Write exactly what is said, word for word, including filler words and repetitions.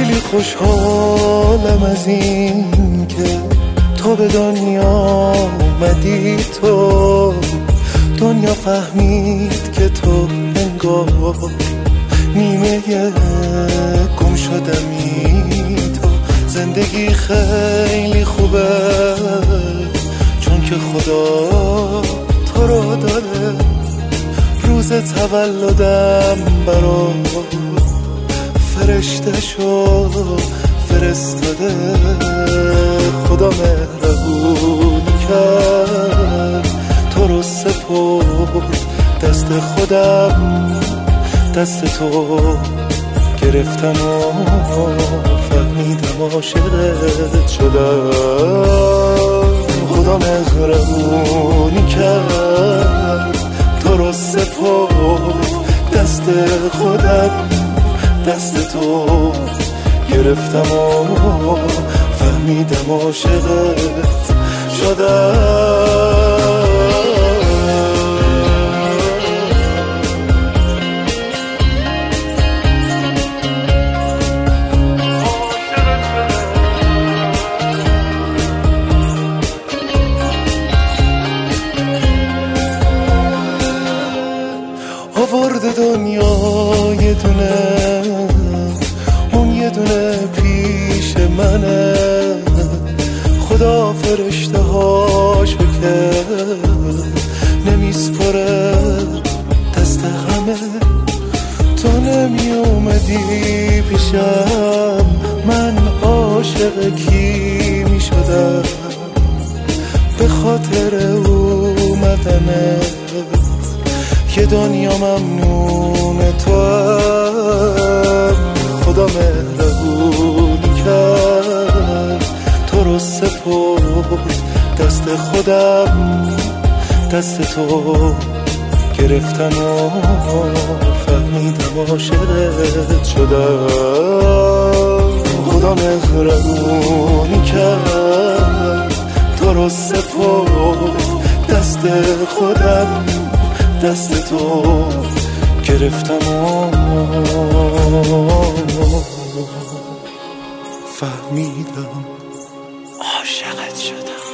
خیلی خوشحالم از این که تو به دنیا اومدی، تو دنیا فهمید که تو انگار نیمه گم شدمی. تو زندگی خیلی خوبه چون که خدا تو رو داره. روز تولدم برا فرشته شو فرستاده. خدا مهربون کرد تو رو سپرد دست خودم، دست تو گرفتم و فهمیدم عاشقت شدم. خدا مهربون کرد تو رو سپرد دست خودم، دست تو گرفتم و فهمیدم عاشقت شدم. آورد دنیا یه دونه، اون یه دونه پیش منه. خدا فرشته هاشو که نمیسپره دست همه. تو نمی اومدی پیشم من عاشق کی می شدم. به خاطر اومدنت که دنیا ممنون تو هم. خدا مهربون کرد تو رو سپرد دست خودم، دست تو گرفتم و فهمیدم عاشقت شدم. خدا مهربون کرد تو رو سپرد دست خودم، دست تو گرفتم و فهمیدم عاشقت شدم.